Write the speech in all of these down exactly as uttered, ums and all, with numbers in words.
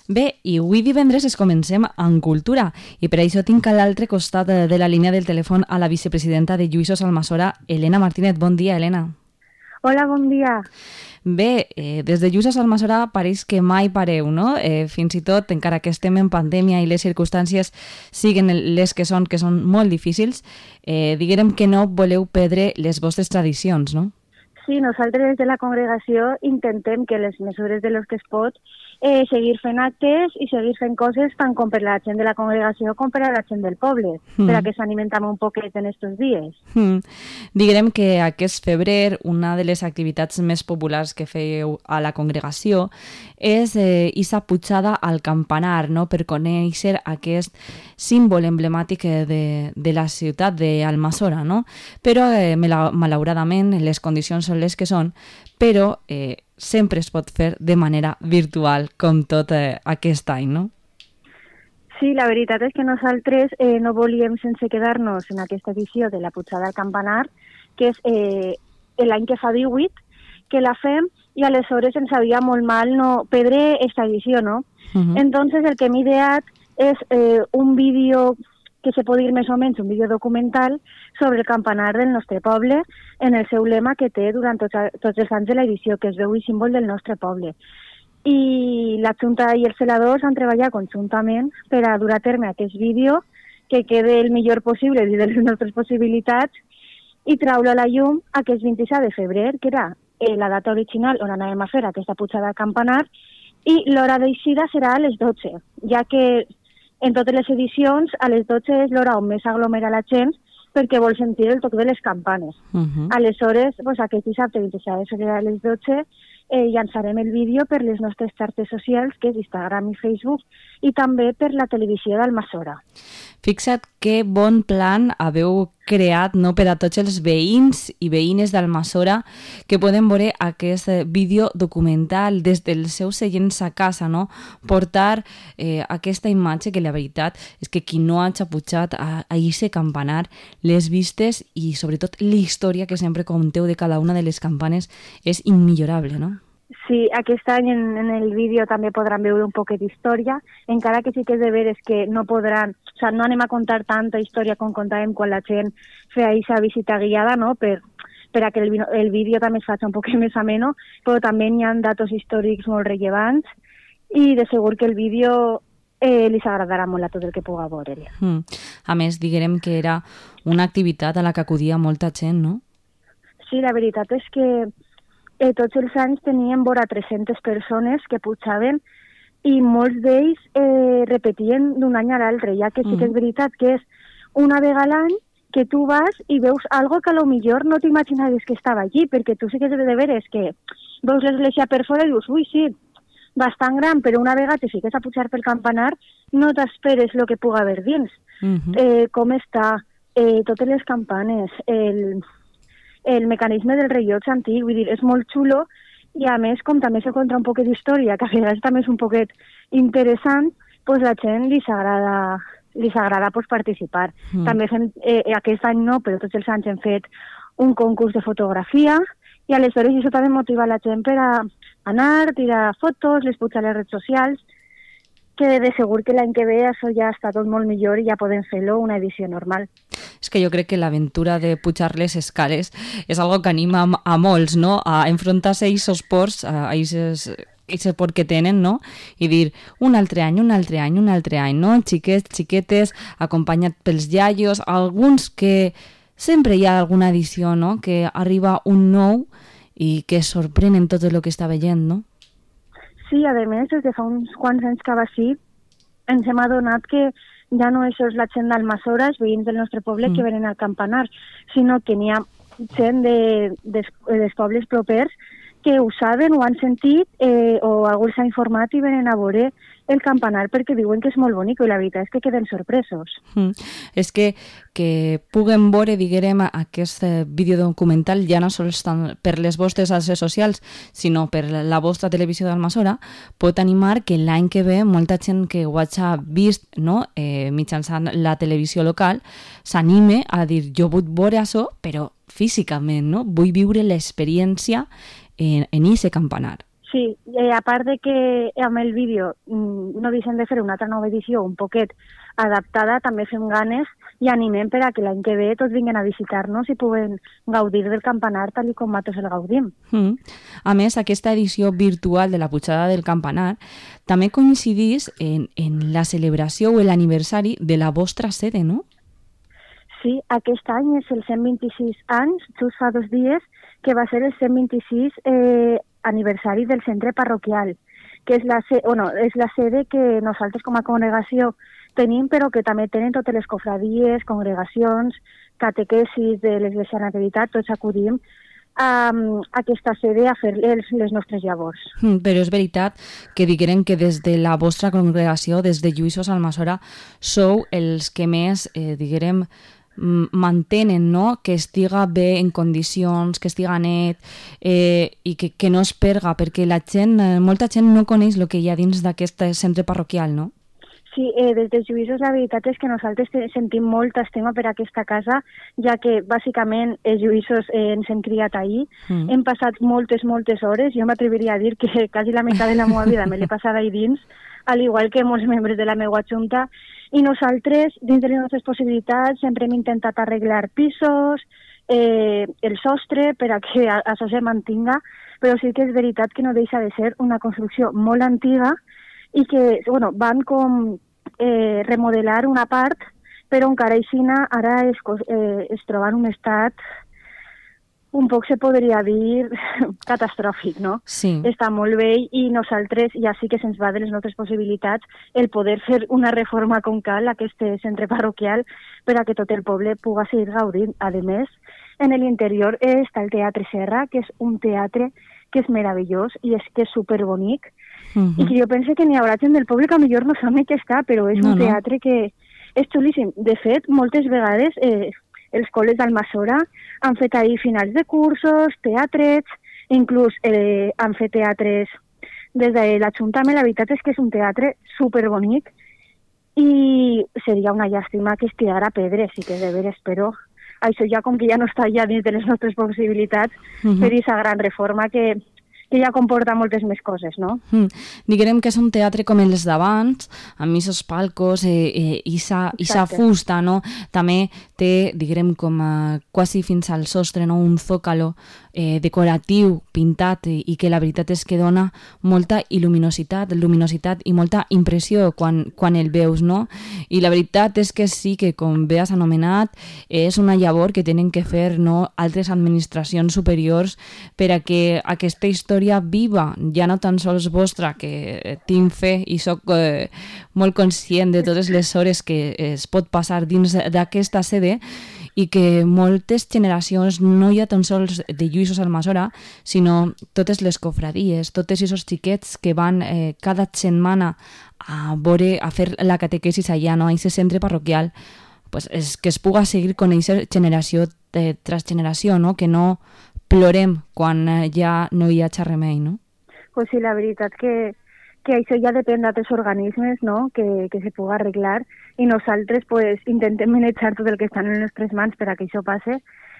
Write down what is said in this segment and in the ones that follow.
Bé, i avui divendres es comencem en cultura i per això tinc a l'altre costat de la línia del telèfon a la vicepresidenta de Lluïsos Almassora, Elena Martínez. Bon dia, Elena. Hola, bon dia. Bé, eh, des de Lluïsos Almassora pareix que mai pareu, no? Eh, fins i tot, encara que estem en pandèmia i les circumstàncies siguen les que són, que són molt difícils, eh, diguem que no voleu perdre les vostres tradicions, no? Sí, nosaltres des de la congregació intentem que les mesures de los que es pot eh, seguir fent actes i seguir fent coses tant com per la gent de la congregació com per a la gent del poble, mm. per a que s'animen també un poquet en estos dies. Mm. Diguem que aquest febrer una de les activitats més populars que fèieu a la congregació és eh, isa pujada al campanar, no? Per conèixer aquest símbol emblemàtic de, de la ciutat d'Almassora, no? Però eh, malauradament les condicions són les que són, però eh, sempre es pot fer de manera virtual, com tot eh, aquest any, no? Sí, la veritat és que nosaltres eh, no volíem sense quedar-nos en aquesta edició de la pujada al campanar, que és eh, l'any que fa divuit, que la fem, i aleshores ens sabia molt mal no perdre aquesta edició, no? Uh-huh. Entonces el que hem ideat és eh, un vídeo que se pot dir més o menys un vídeo documental sobre el campanar del nostre poble en el seu lema que té durant tots, tots els anys de l'edició, que es veu i símbol del nostre poble. I la Junta i els celadors han treballat conjuntament per a dur a terme aquest vídeo que quede el millor possible dins de les nostres possibilitats i traure a la llum aquest vint-i-set de febrer, que era eh, la data original on anàvem a fer aquesta pujada al campanar, i l'hora d'eixida serà a les dotze, ja que en totes les edicions, a les dotze és l'hora on més aglomera la gent perquè vol sentir el toc de les campanes. Uh-huh. Aleshores, pues, aquest dissabte vint-i-set de febrer a les dotze eh, llançarem el vídeo per les nostres xarxes socials, que és Instagram i Facebook, i també per la televisió d'Almassora. Fixa't que bon plan haveu creat, no, per a tots els veïns i veïnes d'Almassora que poden veure aquest vídeo documental des dels seus seients a casa, no? Portar eh, aquesta imatge que la veritat és que qui no hagi pujat a, a ese campanar, les vistes i sobretot la història que sempre conteu de cada una de les campanes és immillorable, no? Sí, aquest any en, en el vídeo també podran veure un poquet d'història, encara que sí que és de veres que no podran, o sea, no anem a contar tanta història com contàvem quan la gent feia aquesta visita guiada, no?, per, per a que el, el vídeo també es faci un poquet més ameno, però també hi ha datos històrics molt rellevants i de segur que el vídeo eh, li agradarà molt a tot el que puga veure. Mm. A més, diguem que era una activitat a la que acudia molta gent, no? Sí, la veritat és que Eh, tots els anys teníem vora tres-centes persones que pujaven i molts d'ells eh, repetien d'un any a l'altre, ja que sí que és veritat que és una vegada a l'any que tu vas i veus algo que a lo millor no t'imaginaves que estava allí, perquè tu sí que és de veres que veus l'església per fora i dius, ui, sí, bastant gran, però una vegada te fiques a pujar pel campanar no t'esperes el que puga haver dins. Uh-huh. eh, com està, eh, totes les campanes, el... el mecanisme del rellotge antic, vull dir, és molt xulo i a més, com també se conta un poquet d'història, que a vegades també és un poquet interessant, pues la gent li s'agrada li s'agrada pues, participar. Mm. També fem, eh, aquest any no, però tots els anys hem fet un concurs de fotografia i aleshores això també motiva la gent per a anar, tirar fotos, les pujar a les redes socials, que de segur que l'any que ve això ja està tot molt millor i ja podem fer-lo una edició normal. És que jo crec que l'aventura de pujar les escales és algo que anima a molts, no?, a enfrontar-se a aquests ports, a aquest port que tenen, no?, i dir un altre any, un altre any, un altre any, no?, xiquets, xiquetes, acompanyat pels iaios, alguns que sempre hi ha alguna edició, no?, que arriba un nou i que sorprenen tot el que està veient, no? Sí, a més, des de fa uns quants anys que va així, ens hem adonat que ja no és sols la gent d'Almassora, els veïns del nostre poble, mm. que venen al campanar, sinó que n'hi ha gent de, de, dels pobles propers que ho saben, ho han sentit, eh, o algú s'ha informat i venen a veure el campanar perquè diuen que és molt bonic i la veritat és que queden sorpresos. Mm. És que que puguem veure, diguem, aquest vídeo documental ja no sols per les vostres xarxes socials, sinó per la vostra televisió d'Almassora, pot animar que l'any que ve molta gent que ho hagi vist, no?, eh, mitjançant la televisió local s'anime a dir, jo vull veure això, però físicament, no? Vull viure l'experiència en, en ese campanar. Sí, eh, a part de que amb el vídeo mm, no deixem de fer una altra nova edició un poquet adaptada, també fem ganes i animem per a que l'any que ve tots vinguin a visitar-nos i puguen gaudir del campanar tal com nosaltres el gaudim. Mm. A més, aquesta edició virtual de la Pujada del Campanar també coincidís en, en la celebració o l'aniversari de la vostra sede, no? Sí, aquest any és el cent vint-i-sis anys, just fa dos dies, que va ser el cent vint-i-sis eh, aniversari del centre parroquial, que és la, bueno, és la sede que nosaltres com a congregació tenim, però que també tenen totes les cofradies, congregacions, catequesis de l'Església Nativitat, tots acudim a, a aquesta sede a fer les, les nostres llavors. Mm, però és veritat que digueren que des de la vostra congregació, des de Lluïsos Almassora, sou els que més, eh, diguem, mantenen, no?, que estiga bé en condicions, que estiga net eh, i que, que no es perga, perquè la gent, molta gent no coneix el que hi ha dins d'aquest centre parroquial, no? Sí, eh, des dels Lluïsos la veritat és que nosaltres sentim molta estima per aquesta casa, ja que bàsicament els Lluïsos eh, ens hem criat ahir, mm. hem passat moltes, moltes hores, jo m'atreviria a dir que quasi la meitat de la meva vida me l'he passada ahí dins, al igual que molts membres de la meva junta, i nosaltres, dins de les nostres possibilitats, sempre hem intentat arreglar pisos, eh, el sostre, per a que això se mantinga, però sí que és veritat que no deixa de ser una construcció molt antiga i que, bueno, van com eh, remodelar una part, però encara així ara es, eh, es troba en un estat un poc se podria dir catastròfic, no? Sí. Està molt vell i nosaltres ja sí que se'ns va de les nostres possibilitats el poder fer una reforma com cal a aquest centre parroquial per a que tot el poble pugui seguir gaudint. A més, en l'interior està el Teatre Serra, que és un teatre que és meravellós i és que és superbonic, uh-huh. i que jo penso que n'hi haurà gent del poble que millor no sap què està, però és no, un teatre no. que és xulíssim. De fet, moltes vegades eh, els col·les d'Almassora han fet ahir finals de cursos, teatrets, inclús eh, han fet teatres des de l'Ajuntament. La veritat és que és un teatre superbonic i seria una llàstima que es tirara pedres, i que de veres, però això ja com que ja no està ja dins de les nostres possibilitats, uh-huh. per aquesta gran reforma que, que ja comporta moltes més coses, no? Mm. Diguem que és un teatre com els d'abans, amb aquests palcos, eh, eh, isa, isa fusta, no? També té, diguem, com a, quasi fins al sostre, no? Un zócalo eh, decoratiu, pintat, i, i que la veritat és que dona molta il·luminositat, luminositat i molta impressió quan, quan el veus, no? I la veritat és que sí que, com bé has anomenat, és una llavor que tenen que fer, no?, altres administracions superiors per a que aquesta història viva, ja no tan sols vostra, que tinc fe i sóc eh, molt conscient de totes les hores que es pot passar dins d'aquesta sede, i que moltes generacions, no hi ha tan sols de Lluïsos Almassora, sinó totes les cofradies, tots aquests xiquets que van eh, cada setmana a veure, a fer la catequesis allà, no?, a aquest centre parroquial, pues és que es puga seguir conèixer generació eh, tras generació, no?, que no plorem quan ja no hi ha remei, no? Pues sí, la veritat que, que això ja depèn d'altres organismes, no?, que, que se pugui arreglar, i nosaltres pues, intentem manejar tot el que està en les nostres mans per a que això passe,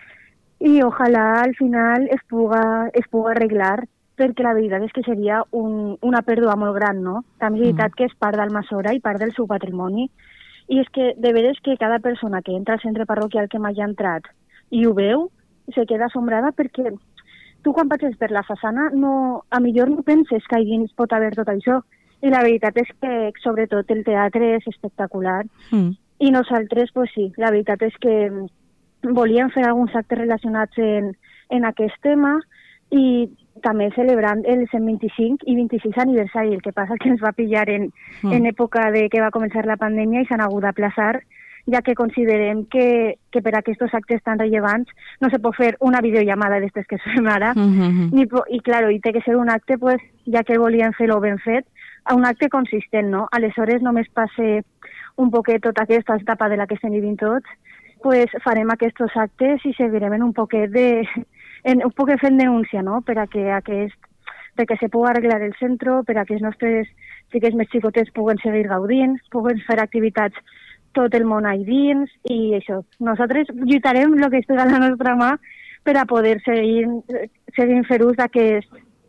i ojalà al final es puga, es puga arreglar, perquè la veritat és que seria un, una pèrdua molt gran, no? També és veritat mm. que és part d'Almassora i part del seu patrimoni, i és que de veres que cada persona que entra al centre parroquial que m'hagi entrat i ho veu, se queda assombrada perquè tu quan passes per la façana no, a millor no penses que allà dins pot haver tot això, i la veritat és que sobretot el teatre és espectacular, mm. i nosaltres, pues sí, la veritat és que volíem fer alguns actes relacionats en, en aquest tema i també celebrant el cent vint-i-cinc i vint-i-sis aniversari. El que passa que ens va pillar en, mm. en època de que va començar la pandèmia i s'han hagut d'aplaçar, ja que considerem que, que per a aquests actes tan rellevants no se pot fer una videollamada d'estes que fem ara, mm-hmm. ni, i claro, i té que ser un acte, pues, ja que volíem fer-lo ben fet, a un acte consistent, no? Aleshores només passe un poquet tota aquesta etapa de la que estem vivint tots, pues farem aquests actes i seguirem en un poquet de... en un poquet fent denúncia, no?, per a que aquest, perquè se pugui arreglar el centre, per a que els nostres xiquets més xicotets puguen seguir gaudint, puguen fer activitats tot el món ahí dins, i això. Nosaltres lluitarem el que estigui a la nostra mà per a poder seguir, seguir fer ús d'aquest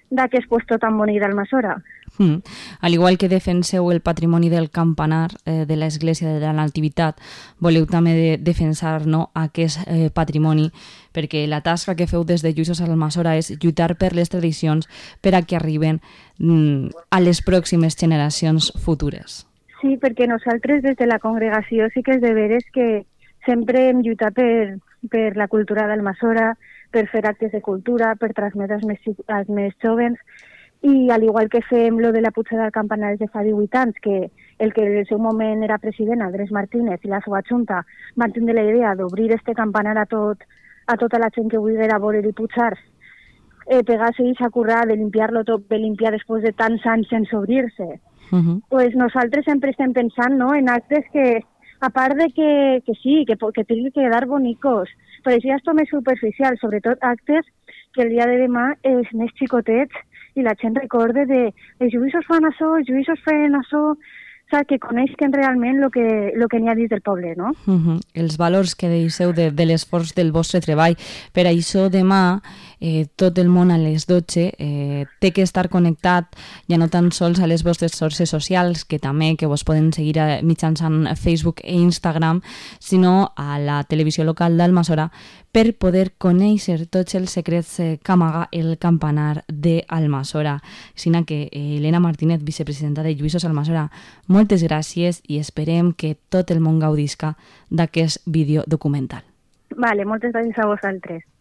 d'aquest puesto tan bonic d'Almassora. Mm. Al igual que defenseu el patrimoni del campanar eh, de l'Església de la Nativitat, voleu també de defensar, no, aquest eh, patrimoni, perquè la tasca que feu des de Lluïsos Almassora és lluitar per les tradicions per a que arriben mm, a les pròximes generacions futures. Sí, perquè nosaltres des de la congregació sí que és de veres que sempre hem lluitat per, per la cultura d'Almassora, per fer actes de cultura, per transmetre als més, als més jovens, i al igual que fem lo de la putxada del campanar de fa divuit anys, que el que en el seu moment era president, Andrés Martínez, i la seva junta van tindre la idea d'obrir este campanar a, tot, a tota la gent que volguera veure i putxar, eh, pegar-se i s'acurrar de limpiar-lo tot, de limpiar després de tants anys sense obrir-se. Uh-huh. Pues nosaltres sempre estem pensant, no, en actes que, a part de que, que sí, que, que tingui que quedar bonicos, però això ja és tot més superficial, sobretot actes que el dia de demà els més xicotets i la gent recorde de els lluïsos fan això, els lluïsos fan això, saps, que coneixen realment el que, lo que n'hi ha dins del poble, no? Uh-huh. Els valors que deixeu de, de l'esforç del vostre treball. Per això demà eh, tot el món a les dotze eh, té que estar connectat ja no tan sols a les vostres xarxes socials, que també que vos poden seguir a, mitjançant Facebook i Instagram, sinó a la televisió local d'Almassora per poder conèixer tots els secrets eh, que amaga el campanar d'Almassora. Sina que eh, Elena Martínez, vicepresidenta de Lluïsos Almassora, moltes gràcies i esperem que tot el món gaudisca d'aquest vídeo documental. Vale, moltes gràcies a vosaltres.